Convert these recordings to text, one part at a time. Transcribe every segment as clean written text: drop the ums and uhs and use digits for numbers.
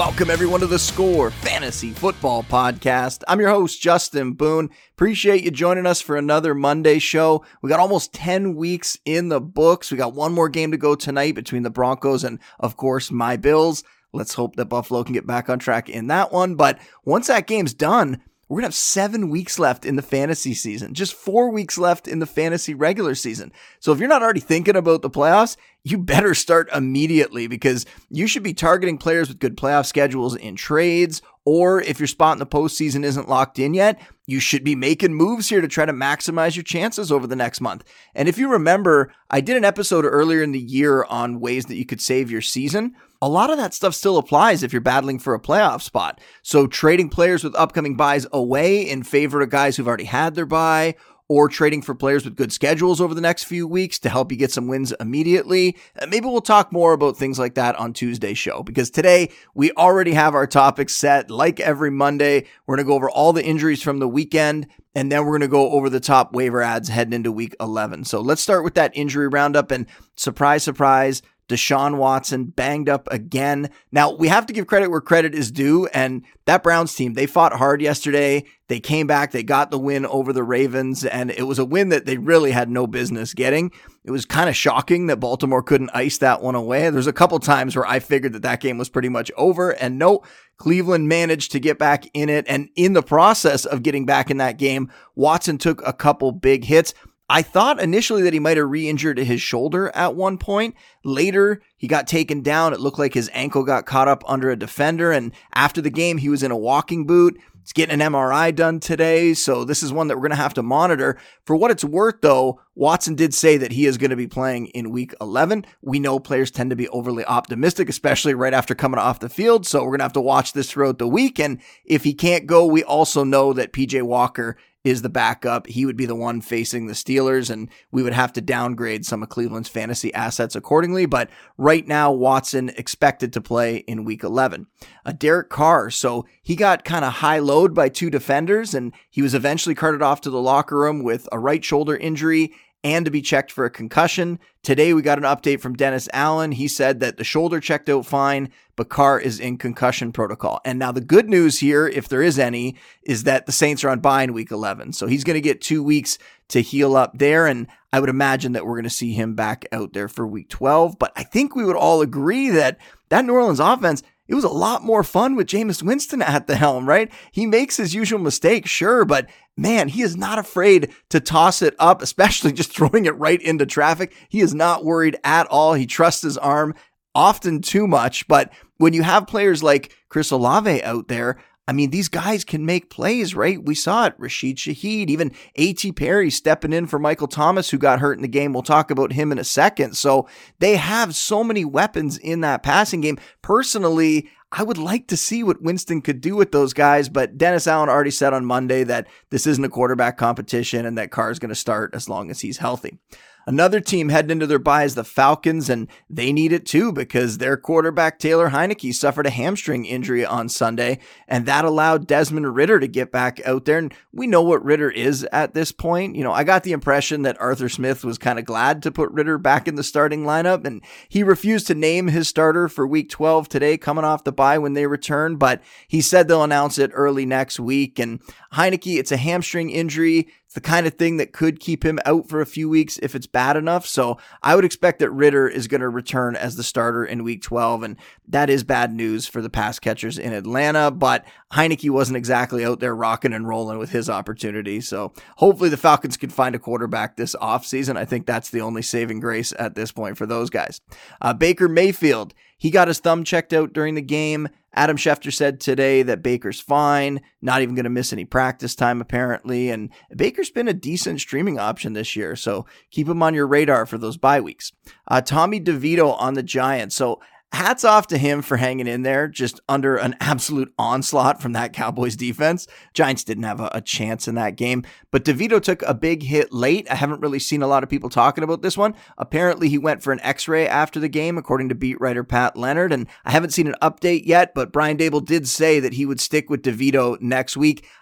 Welcome everyone to the Score Fantasy Football Podcast. I'm your host, Justin Boone. Appreciate you joining us for another Monday show. We got almost 10 weeks in the books. We got one more game to go tonight between the Broncos and, of course, my Bills. Let's hope that Buffalo can get back on track in that one. But once that game's done, we're going to have 7 weeks left in the fantasy season, just 4 weeks left in the fantasy regular season. So if you're not already thinking about the playoffs, you better start immediately because you should be targeting players with good playoff schedules in trades, or if your spot in the postseason isn't locked in yet, you should be making moves here to try to maximize your chances over the next month. And if you remember, I did an episode earlier in the year on ways that you could save your season. A lot of that stuff still applies if you're battling for a playoff spot. So trading players with upcoming buys away in favor of guys who've already had their bye, or trading for players with good schedules over the next few weeks to help you get some wins immediately. Maybe we'll talk more about things like that on Tuesday's show, because today we already have our topics set. Like every Monday, we're going to go over all the injuries from the weekend, and then we're going to go over the top waiver ads heading into week 11. So let's start with that injury roundup, and surprise, surprise, Deshaun Watson banged up again. Now, we have to give credit where credit is due, and that Browns team, they fought hard yesterday. They came back, they got the win over the Ravens, and it was a win that they really had no business getting. It was kind of shocking that Baltimore couldn't ice that one away. There's a couple times where I figured that game was pretty much over, and no, Cleveland managed to get back in it, and in the process of getting back in that game, Watson took a couple big hits. I thought initially that he might have re-injured his shoulder at one point. Later, he got taken down. It looked like his ankle got caught up under a defender. And after the game, he was in a walking boot. He's getting an MRI done today. So this is one that we're going to have to monitor. For what it's worth, though, Watson did say that he is going to be playing in week 11. We know players tend to be overly optimistic, especially right after coming off the field. So we're going to have to watch this throughout the week. And if he can't go, we also know that PJ Walker is the backup. He would be the one facing the Steelers, and we would have to downgrade some of Cleveland's fantasy assets accordingly. But right now, Watson expected to play in week 11. Derek Carr, so he got kind of high-load by two defenders, and he was eventually carted off to the locker room with a right shoulder injury and to be checked for a concussion. Today, we got an update from Dennis Allen. He said that the shoulder checked out fine, but Carr is in concussion protocol. And now the good news here, if there is any, is that the Saints are on bye in week 11. So he's going to get 2 weeks to heal up there. And I would imagine that we're going to see him back out there for week 12. But I think we would all agree that New Orleans offense, it was a lot more fun with Jameis Winston at the helm, right? He makes his usual mistakes, sure, but man, he is not afraid to toss it up, especially just throwing it right into traffic. He is not worried at all. He trusts his arm often too much, but when you have players like Chris Olave out there, I mean, these guys can make plays, right? We saw it. Rashid Shaheed, even A.T. Perry stepping in for Michael Thomas, who got hurt in the game. We'll talk about him in a second. So they have so many weapons in that passing game. Personally, I would like to see what Winston could do with those guys, but Dennis Allen already said on Monday that this isn't a quarterback competition and that Carr is going to start as long as he's healthy. Another team heading into their bye is the Falcons, and they need it too because their quarterback Taylor Heineke suffered a hamstring injury on Sunday, and that allowed Desmond Ridder to get back out there. And we know what Ridder is at this point. You know, I got the impression that Arthur Smith was kind of glad to put Ridder back in the starting lineup, and he refused to name his starter for week 12 today, coming off the bye when they return, but he said they'll announce it early next week. And Heineke, it's a hamstring injury. It's the kind of thing that could keep him out for a few weeks if it's bad enough. So I would expect that Ridder is going to return as the starter in week 12. And that is bad news for the pass catchers in Atlanta. But Heineke wasn't exactly out there rocking and rolling with his opportunity. So hopefully the Falcons can find a quarterback this offseason. I think that's the only saving grace at this point for those guys. Baker Mayfield, he got his thumb checked out during the game. Adam Schefter said today that Baker's fine, not even going to miss any practice time apparently, and Baker's been a decent streaming option this year, so keep him on your radar for those bye weeks. Tommy DeVito on the Giants. So hats off to him for hanging in there just under an absolute onslaught from that Cowboys defense. Giants didn't have a chance in that game, but DeVito took a big hit late. I haven't really seen a lot of people talking about this one. Apparently he went for an x-ray after the game, according to beat writer Pat Leonard, and I haven't seen an update yet, but Brian Dable did say that he would stick with DeVito next week.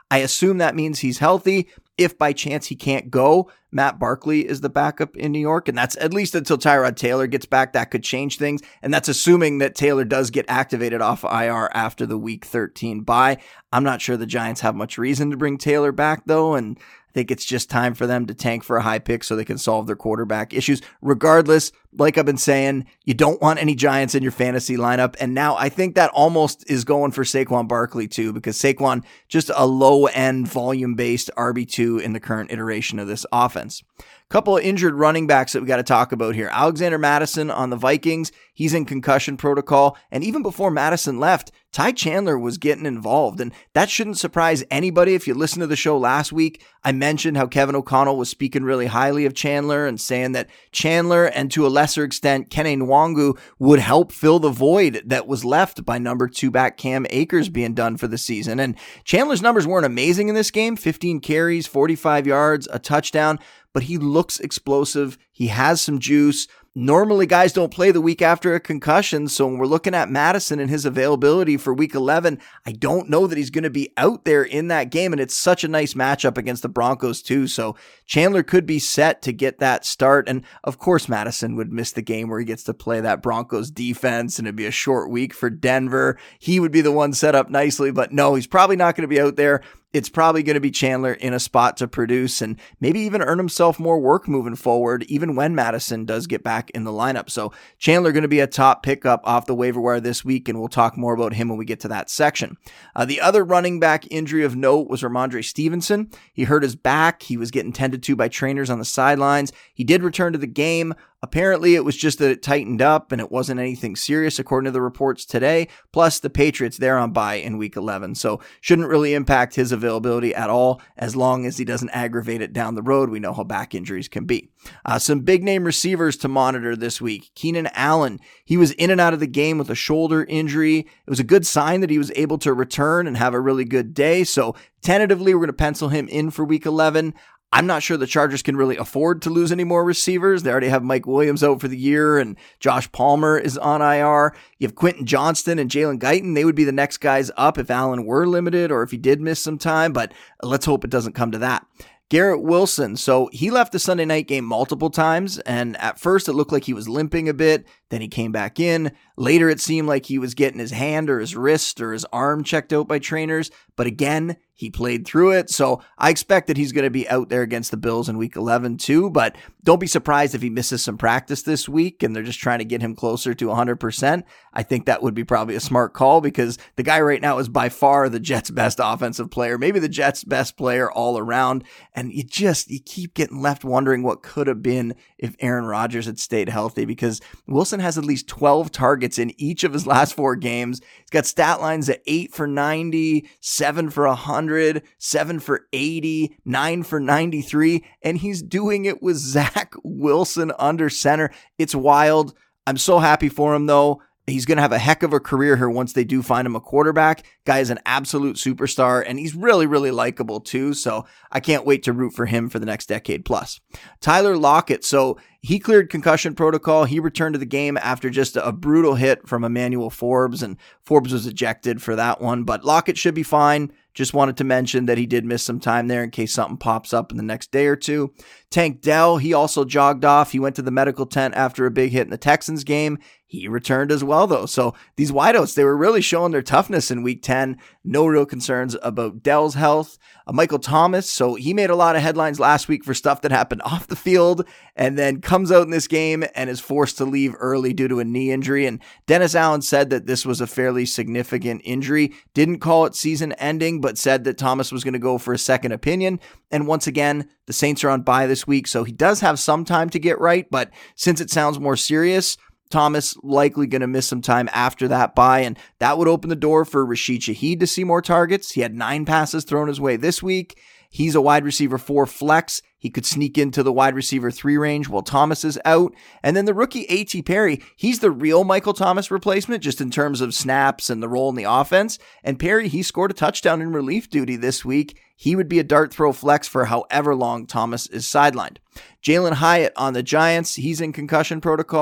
I assume that means he's healthy. If by chance he can't go, Matt Barkley is the backup in New York, and that's at least until Tyrod Taylor gets back. That could change things, and that's assuming that Taylor does get activated off IR after the Week 13 bye. I'm not sure the Giants have much reason to bring Taylor back, though, and I think it's just time for them to tank for a high pick so they can solve their quarterback issues. Regardless, like I've been saying, you don't want any Giants in your fantasy lineup. And now I think that almost is going for Saquon Barkley too, because Saquon, just a low-end volume-based RB2 in the current iteration of this offense. Couple of injured running backs that we got to talk about here. Alexander Mattison on the Vikings. He's in concussion protocol. And even before Mattison left, Ty Chandler was getting involved. And that shouldn't surprise anybody. If you listened to the show last week, I mentioned how Kevin O'Connell was speaking really highly of Chandler and saying that Chandler, and to a lesser extent, Kene Nwangu, would help fill the void that was left by number 2 back Cam Akers being done for the season. And Chandler's numbers weren't amazing in this game. 15 carries, 45 yards, a touchdown. But he looks explosive. He has some juice. Normally, guys don't play the week after a concussion, so when we're looking at Mattison and his availability for Week 11, I don't know that he's going to be out there in that game, and it's such a nice matchup against the Broncos too, so Chandler could be set to get that start, and of course Mattison would miss the game where he gets to play that Broncos defense, and it'd be a short week for Denver. He would be the one set up nicely, but no, he's probably not going to be out there. It's probably going to be Chandler in a spot to produce and maybe even earn himself more work moving forward, even when Mattison does get back in the lineup. So Chandler going to be a top pickup off the waiver wire this week, and we'll talk more about him when we get to that section. The other running back injury of note was Ramondre Stevenson. He hurt his back. He was getting tended to by trainers on the sidelines. He did return to the game. Apparently, it was just that it tightened up and it wasn't anything serious, according to the reports today. Plus, the Patriots, they're on bye in Week 11, so shouldn't really impact his availability at all as long as he doesn't aggravate it down the road. We know how back injuries can be. Some big-name receivers to monitor this week. Keenan Allen, he was in and out of the game with a shoulder injury. It was a good sign that he was able to return and have a really good day, so tentatively, we're going to pencil him in for Week 11. I'm not sure the Chargers can really afford to lose any more receivers. They already have Mike Williams out for the year, and Josh Palmer is on IR. You have Quentin Johnston and Jalen Guyton. They would be the next guys up if Allen were limited or if he did miss some time, but let's hope it doesn't come to that. Garrett Wilson, so he left the Sunday night game multiple times, and at first it looked like he was limping a bit, then he came back in. Later it seemed like he was getting his hand or his wrist or his arm checked out by trainers, but again, he played through it, so I expect that he's going to be out there against the Bills in Week 11 too, but don't be surprised if he misses some practice this week and they're just trying to get him closer to 100%. I think that would be probably a smart call because the guy right now is by far the Jets' best offensive player, maybe the Jets' best player all around, and you keep getting left wondering what could have been if Aaron Rodgers had stayed healthy, because Wilson has at least 12 targets in each of his last 4 games. He's got stat lines at 8 for 90, 7 for 100, 7 for 80, 9 for 93, and he's doing it with Zach Wilson under center. It's wild. I'm so happy for him, though. He's going to have a heck of a career here once they do find him a quarterback. Guy is an absolute superstar, and he's really, really likable too, so I can't wait to root for him for the next decade plus. Tyler Lockett, so he cleared concussion protocol. He returned to the game after just a brutal hit from Emmanuel Forbes, and Forbes was ejected for that one, but Lockett should be fine. Just wanted to mention that he did miss some time there in case something pops up in the next day or two. Tank Dell, he also jogged off. He went to the medical tent after a big hit in the Texans game. He returned as well, though. So these wideouts, they were really showing their toughness in Week 10. No real concerns about Dell's health. Michael Thomas, so he made a lot of headlines last week for stuff that happened off the field and then comes out in this game and is forced to leave early due to a knee injury. And Dennis Allen said that this was a fairly significant injury. Didn't call it season ending, but said that Thomas was going to go for a second opinion. And once again, the Saints are on bye this week, so he does have some time to get right. But since it sounds more serious, Thomas likely going to miss some time after that bye, and that would open the door for Rashid Shaheed to see more targets. He had 9 passes thrown his way this week. He's a wide receiver 4 flex. He could sneak into the wide receiver 3 range while Thomas is out. And then the rookie A.T. Perry, he's the real Michael Thomas replacement just in terms of snaps and the role in the offense. And Perry, he scored a touchdown in relief duty this week. He would be a dart throw flex for however long Thomas is sidelined. Jalen Hyatt on the Giants, he's in concussion protocol.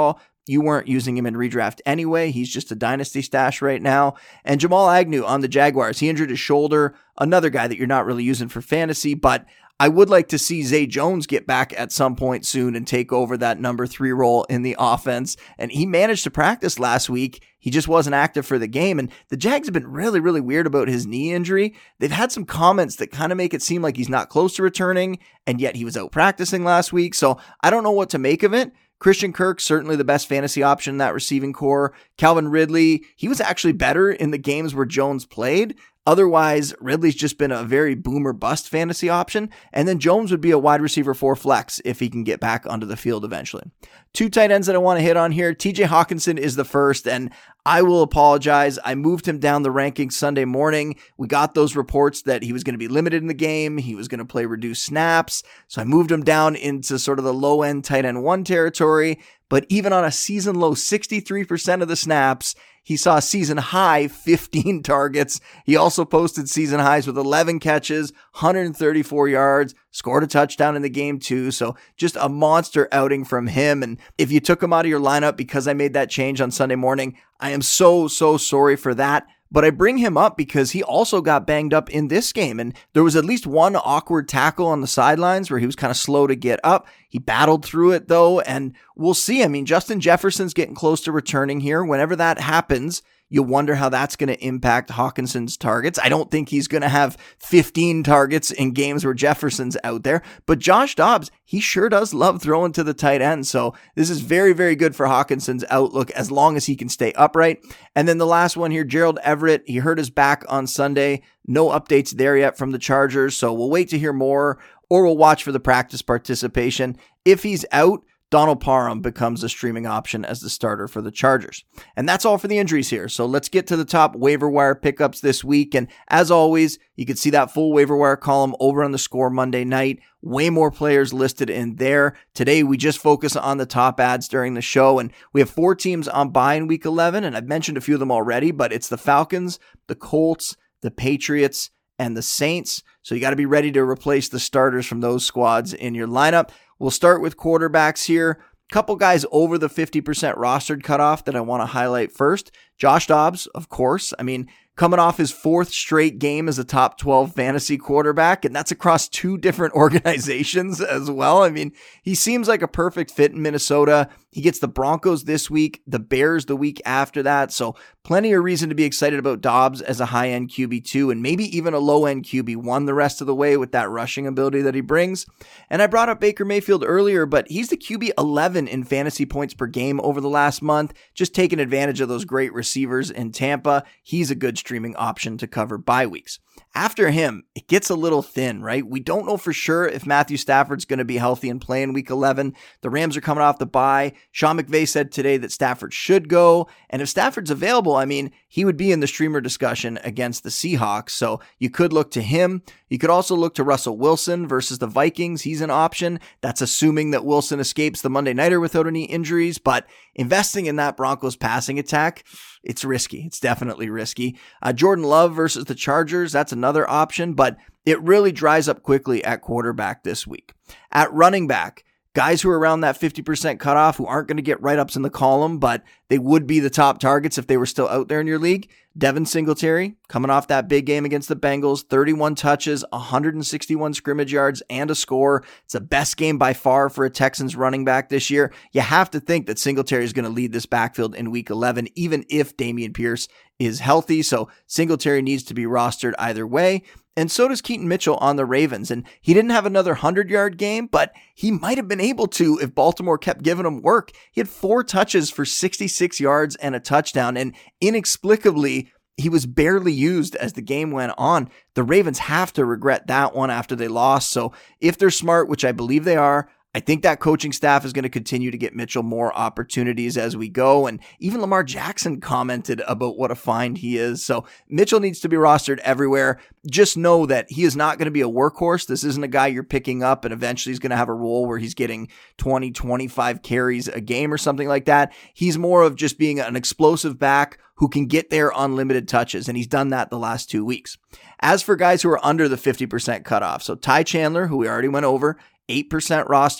you weren't using him in redraft anyway. He's just a dynasty stash right now. And Jamal Agnew on the Jaguars, he injured his shoulder. Another guy that you're not really using for fantasy, but I would like to see Zay Jones get back at some point soon and take over that number 3 role in the offense. And he managed to practice last week. He just wasn't active for the game. And the Jags have been really, really weird about his knee injury. They've had some comments that kind of make it seem like he's not close to returning, and yet he was out practicing last week. So I don't know what to make of it. Christian Kirk, certainly the best fantasy option in that receiving core. Calvin Ridley, he was actually better in the games where Jones played. Otherwise, Ridley's just been a very boomer bust fantasy option. And then Jones would be a wide receiver 4 flex if he can get back onto the field eventually. 2 tight ends that I want to hit on here. TJ Hawkinson is the first, and I will apologize. I moved him down the rankings Sunday morning. We got those reports that he was going to be limited in the game. He was going to play reduced snaps. So I moved him down into sort of the low end tight end 1 territory. But even on a season low 63% of the snaps, he saw a season high 15 targets. He also posted season highs with 11 catches, 134 yards, scored a touchdown in the game too. So just a monster outing from him. And if you took him out of your lineup because I made that change on Sunday morning, I am so sorry for that. But I bring him up because he also got banged up in this game. And there was at least one awkward tackle on the sidelines where he was kind of slow to get up. He battled through it though. And we'll see. I mean, Justin Jefferson's getting close to returning here. Whenever that happens, you wonder how that's going to impact Hawkinson's targets. I don't think he's going to have 15 targets in games where Jefferson's out there, but Josh Dobbs, he sure does love throwing to the tight end. So this is very, very good for Hawkinson's outlook as long as he can stay upright. And then the last one here, Gerald Everett, he hurt his back on Sunday. No updates there yet from the Chargers. So we'll wait to hear more, or we'll watch for the practice participation. If he's out, Donald Parham becomes a streaming option as the starter for the Chargers. And that's all for the injuries here. So let's get to the top waiver wire pickups this week. And as always, you can see that full waiver wire column over on the Score Monday night. Way more players listed in there. Today, we just focus on the top ads during the show. And we have 4 teams on bye in week 11. And I've mentioned a few of them already, but it's the Falcons, the Colts, the Patriots, and the Saints. So you got to be ready to replace the starters from those squads in your lineup. We'll start with quarterbacks here. Couple guys over the 50% rostered cutoff that I want to highlight first. Josh Dobbs, of course. I mean, coming off his 4th straight game as a top 12 fantasy quarterback, and that's across 2 different organizations as well. I mean, he seems like a perfect fit in Minnesota. He gets the Broncos this week, the Bears the week after that. So plenty of reason to be excited about Dobbs as a high-end QB2 and maybe even a low-end QB1 the rest of the way with that rushing ability that he brings. And I brought up Baker Mayfield earlier, but he's the QB11 in fantasy points per game over the last month, just taking advantage of those great receivers in Tampa. He's a good streaming option to cover bye weeks. After him, it gets a little thin, right? We don't know for sure if Matthew Stafford's going to be healthy and play in week 11. The Rams are coming off the bye. Sean McVay said today that Stafford should go. And if Stafford's available, I mean, he would be in the streamer discussion against the Seahawks. So you could look to him. You could also look to Russell Wilson versus the Vikings. He's an option. That's assuming that Wilson escapes the Monday Nighter without any injuries. But investing in that Broncos passing attack, it's risky. It's definitely risky. Jordan Love versus the Chargers, that's another option, but it really dries up quickly at quarterback this week. At running back, guys who are around that 50% cutoff who aren't going to get write-ups in the column, but they would be the top targets if they were still out there in your league. Devin Singletary, coming off that big game against the Bengals, 31 touches, 161 scrimmage yards, and a score. It's the best game by far for a Texans running back this year. You have to think that Singletary is going to lead this backfield in week 11, even if Dameon Pierce is healthy. So Singletary needs to be rostered either way. And so does Keaton Mitchell on the Ravens. And he didn't have another 100-yard game, but he might have been able to if Baltimore kept giving him work. He had 4 touches for 66 yards and a touchdown. And inexplicably, he was barely used as the game went on. The Ravens have to regret that one after they lost. So if they're smart, which I believe they are, I think that coaching staff is going to continue to get Mitchell more opportunities as we go. And even Lamar Jackson commented about what a find he is. So Mitchell needs to be rostered everywhere. Just know that he is not going to be a workhorse. This isn't a guy you're picking up and eventually he's going to have a role where he's getting 20, 25 carries a game or something like that. He's more of just being an explosive back who can get there on limited touches. And he's done that the last 2 weeks. As for guys who are under the 50% cutoff, so Ty Chandler, who we already went over, 8% rostered.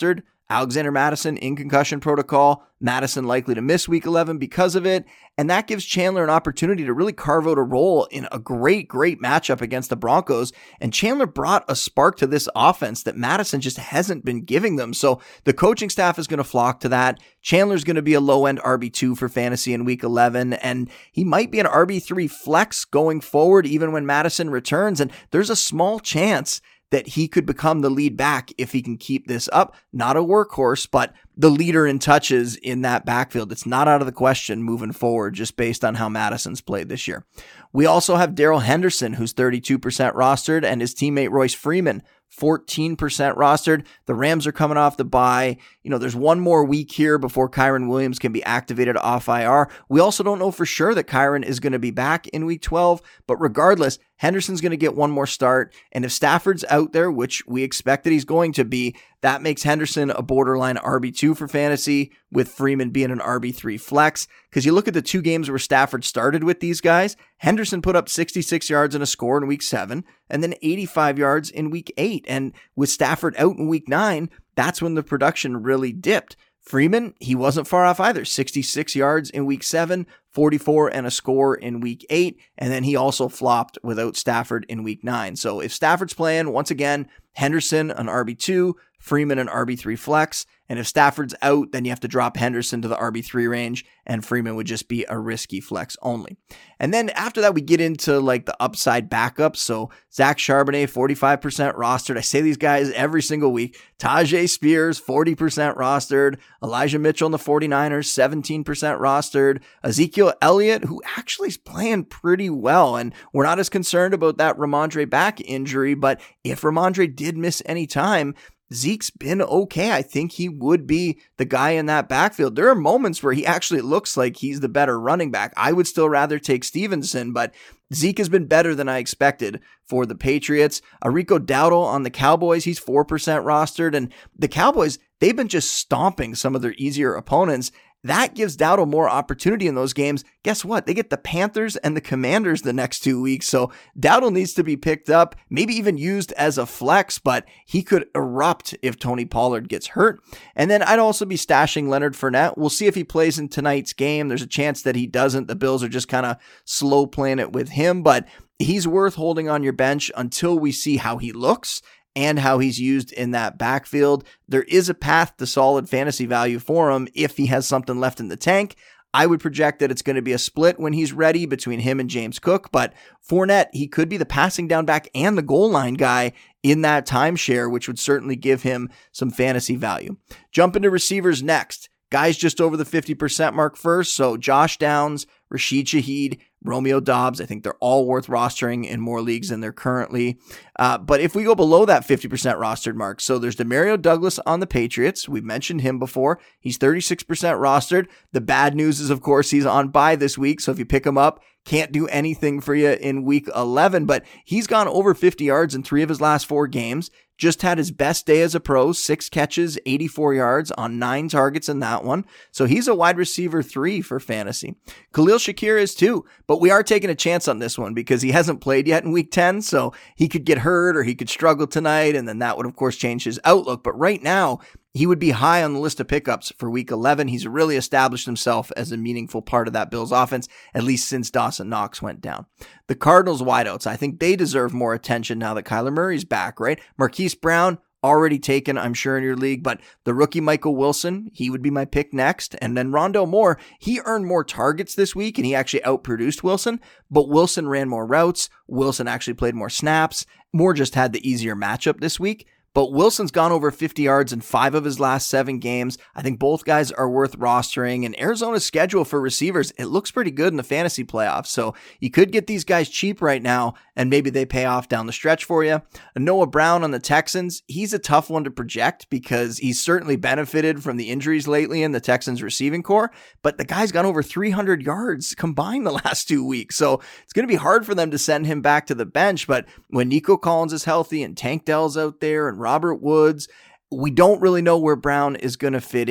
Alexander Mattison in concussion protocol. Mattison likely to miss week 11 because of it. And that gives Chandler an opportunity to really carve out a role in a great matchup against the Broncos. And Chandler brought a spark to this offense that Mattison just hasn't been giving them. So the coaching staff is going to flock to that. Chandler's going to be a low-end RB2 for fantasy in week 11. And he might be an RB3 flex going forward, even when Mattison returns. And there's a small chance that he could become the lead back if he can keep this up. Not a workhorse, but the leader in touches in that backfield. It's not out of the question moving forward, just based on how Madison's played this year. We also have Darrell Henderson, who's 32% rostered, and his teammate Royce Freeman, 14% rostered. The Rams are coming off the bye. There's one more week here before Kyren Williams can be activated off IR. We also don't know for sure that Kyren is going to be back in week 12, but regardless, Henderson's going to get one more start. And if Stafford's out there, which we expect that he's going to be, that makes Henderson a borderline RB2 for fantasy, with Freeman being an RB3 flex. Because you look at the two games where Stafford started with these guys, Henderson put up 66 yards and a score in week 7, and then 85 yards in week 8. And with Stafford out in week 9, that's when the production really dipped. Freeman, he wasn't far off either. 66 yards in week 7, 44 and a score in week 8. And then he also flopped without Stafford in week 9. So if Stafford's playing, once again, Henderson, an RB2, Freeman, an RB3 flex. And if Stafford's out, then you have to drop Henderson to the RB3 range, and Freeman would just be a risky flex only. And then after that, we get into like the upside backups. So Zach Charbonnet, 45% rostered. I say these guys every single week. Tajay Spears, 40% rostered. Elijah Mitchell in the 49ers, 17% rostered. Ezekiel Elliott, who actually is playing pretty well. And we're not as concerned about that Ramondre back injury, but if Ramondre did miss any time, Zeke's been okay. I think he would be the guy in that backfield. There are moments where he actually looks like he's the better running back. I would still rather take Stevenson, but Zeke has been better than I expected for the Patriots. Rico Dowdle on the Cowboys, he's 4% rostered. And the Cowboys, they've been just stomping some of their easier opponents. That gives Dowdle more opportunity in those games. Guess what? They get the Panthers and the Commanders the next 2 weeks. So Dowdle needs to be picked up, maybe even used as a flex, but he could erupt if Tony Pollard gets hurt. And then I'd also be stashing Leonard Fournette. We'll see if he plays in tonight's game. There's a chance that he doesn't. The Bills are just kind of slow playing it with him, but he's worth holding on your bench until we see how he looks and how he's used in that backfield. There is a path to solid fantasy value for him if he has something left in the tank. I would project that it's going to be a split when he's ready between him and James Cook, but Fournette, he could be the passing down back and the goal line guy in that timeshare, which would certainly give him some fantasy value. Jump into receivers next. Guys just over the 50% mark first, so Josh Downs, Rashid Shaheed, Romeo Doubs, I think they're all worth rostering in more leagues than they're currently. But if we go below that 50% rostered mark, so there's Demario Douglas on the Patriots. We've mentioned him before. He's 36% rostered. The bad news is, of course, he's on bye this week. So if you pick him up, can't do anything for you in week 11, but he's gone over 50 yards in 3 of his last 4 games. Just had his best day as a pro, 6 catches, 84 yards on 9 targets in that one. So he's a wide receiver 3 for fantasy. Khalil Shakir is too, but we are taking a chance on this one because he hasn't played yet in week 10. So he could get hurt or he could struggle tonight. And then that would of course change his outlook. But right now he would be high on the list of pickups for week 11. He's really established himself as a meaningful part of that Bills offense, at least since Dawson Knox went down. The Cardinals wideouts, I think they deserve more attention now that Kyler Murray's back, right? Marquise Brown, already taken, I'm sure, in your league, but the rookie Michael Wilson, he would be my pick next. And then Rondale Moore, he earned more targets this week and he actually outproduced Wilson, but Wilson ran more routes. Wilson actually played more snaps. Moore just had the easier matchup this week. But Wilson's gone over 50 yards in 5 of his last 7 games. I think both guys are worth rostering. And Arizona's schedule for receivers, it looks pretty good in the fantasy playoffs. So you could get these guys cheap right now, and maybe they pay off down the stretch for you. Noah Brown on the Texans, he's a tough one to project because he's certainly benefited from the injuries lately in the Texans receiving core. But the guy's gone over 300 yards combined the last 2 weeks. So it's going to be hard for them to send him back to the bench. But when Nico Collins is healthy and Tank Dell's out there and Robert Woods, we don't really know where Brown is going to fit in.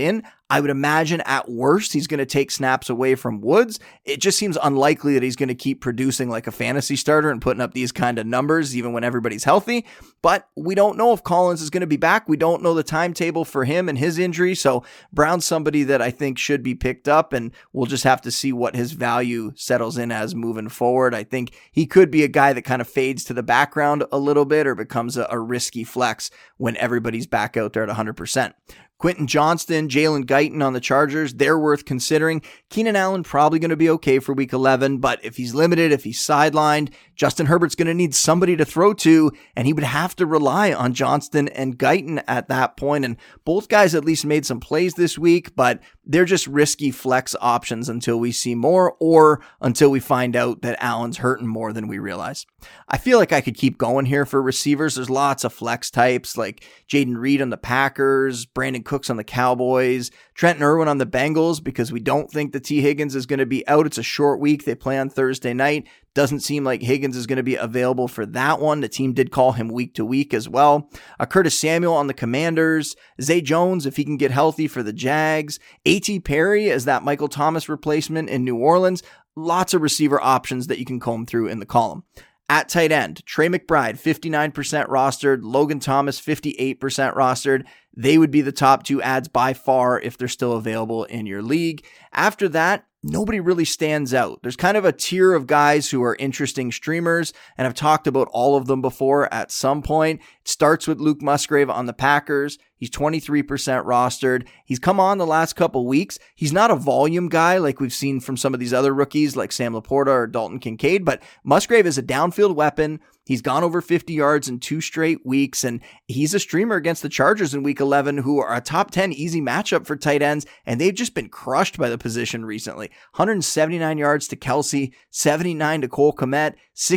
I would imagine at worst, he's going to take snaps away from Woods. It just seems unlikely that he's going to keep producing like a fantasy starter and putting up these kind of numbers, even when everybody's healthy. But we don't know if Collins is going to be back. We don't know the timetable for him and his injury. So Brown's somebody that I think should be picked up, and we'll just have to see what his value settles in as moving forward. I think he could be a guy that kind of fades to the background a little bit or becomes a risky flex when everybody's back out there at 100%. Quentin Johnston, Jalen Guyton on the Chargers, they're worth considering. Keenan Allen probably going to be okay for week 11, but if he's limited, if he's sidelined, Justin Herbert's going to need somebody to throw to, and he would have to rely on Johnston and Guyton at that point. And both guys at least made some plays this week, but they're just risky flex options until we see more or until we find out that Allen's hurting more than we realize. I feel like I could keep going here for receivers. There's lots of flex types like Jaden Reed on the Packers, Brandon Cooks on the Cowboys, Trenton Irwin on the Bengals, because we don't think that T. Higgins is going to be out. It's a short week. They play on Thursday night. Doesn't seem like Higgins is going to be available for that one. The team did call him week to week as well. Curtis Samuel on the Commanders, Zay Jones, if he can get healthy, for the Jags, A.T. Perry as that Michael Thomas replacement in New Orleans. Lots of receiver options that you can comb through in the column. At tight end, Trey McBride, 59% rostered, Logan Thomas, 58% rostered. They would be the top two ads by far if they're still available in your league. After that, nobody really stands out. There's kind of a tier of guys who are interesting streamers, and I've talked about all of them before at some point. It starts with Luke Musgrave on the Packers. He's 23% rostered. He's come on the last couple weeks. He's not a volume guy like we've seen from some of these other rookies like Sam Laporta or Dalton Kincaid, but Musgrave is a downfield weapon. He's gone over 50 yards in 2 straight weeks, and he's a streamer against the Chargers in week 11, who are a top 10 easy matchup for tight ends, and they've just been crushed by the position recently. 179 yards to Kelsey, 79 to Cole Kmet,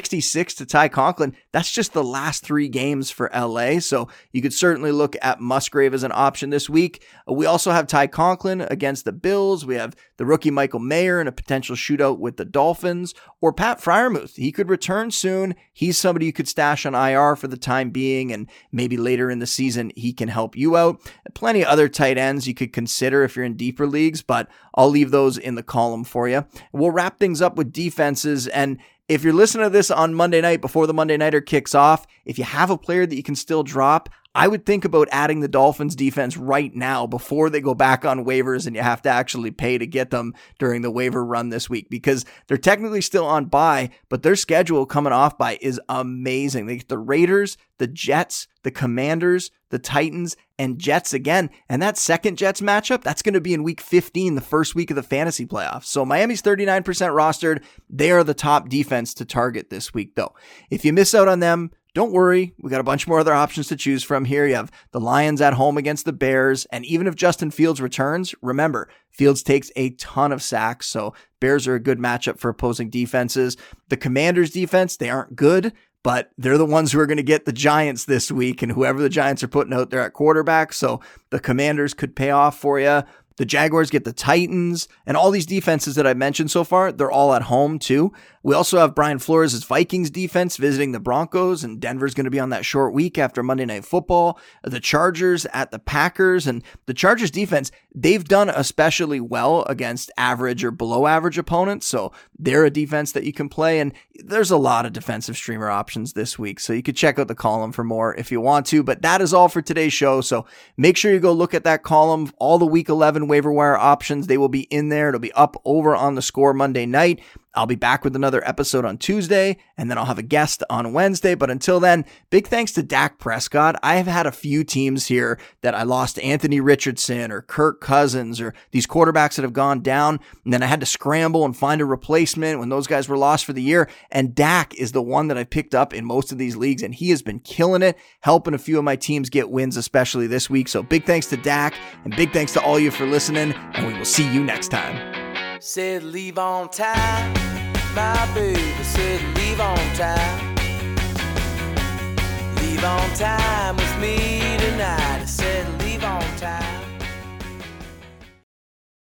66 to Ty Conklin. That's just the last 3 games for LA, so you could certainly look at Musgrave as an option this week. We also have Ty Conklin against the Bills. We have the rookie Michael Mayer in a potential shootout with the Dolphins, or Pat Freiermuth. He could return soon. He's somebody you could stash on IR for the time being, and maybe later in the season he can help you out. Plenty of other tight ends you could consider if you're in deeper leagues, but I'll leave those in the column for you. We'll wrap things up with defenses, and if you're listening to this on Monday night before the Monday Nighter kicks off, if you have a player that you can still drop, I would think about adding the Dolphins defense right now before they go back on waivers and you have to actually pay to get them during the waiver run this week, because they're technically still on bye, but their schedule coming off bye is amazing. They get the Raiders, the Jets, the Commanders, the Titans, and Jets again. And that second Jets matchup, that's going to be in week 15, the first week of the fantasy playoffs. So Miami's 39% rostered. They are the top defense to target this week, though. If you miss out on them, don't worry, we got a bunch more other options to choose from here. You have the Lions at home against the Bears, and even if Justin Fields returns, remember, Fields takes a ton of sacks, so Bears are a good matchup for opposing defenses. The Commanders' defense, they aren't good, but they're the ones who are going to get the Giants this week, and whoever the Giants are putting out there at quarterback, so the Commanders could pay off for you. The Jaguars get the Titans, and all these defenses that I mentioned so far, they're all at home too. We also have Brian Flores' Vikings defense visiting the Broncos, and Denver's going to be on that short week after Monday Night Football. The Chargers at the Packers, and the Chargers defense, they've done especially well against average or below average opponents, so they're a defense that you can play, and there's a lot of defensive streamer options this week, so you could check out the column for more if you want to, but that is all for today's show, so make sure you go look at that column. All the Week 11 waiver wire options, they will be in there. It'll be up over on The Score Monday night. I'll be back with another episode on Tuesday, and then I'll have a guest on Wednesday. But until then, big thanks to Dak Prescott. I have had a few teams here that I lost Anthony Richardson or Kirk Cousins or these quarterbacks that have gone down, and then I had to scramble and find a replacement when those guys were lost for the year. And Dak is the one that I picked up in most of these leagues, and he has been killing it, helping a few of my teams get wins, especially this week. So big thanks to Dak, and big thanks to all you for listening, and we will see you next time. Said leave on time, my baby said leave on time. Leave on time with me tonight. I said leave on time.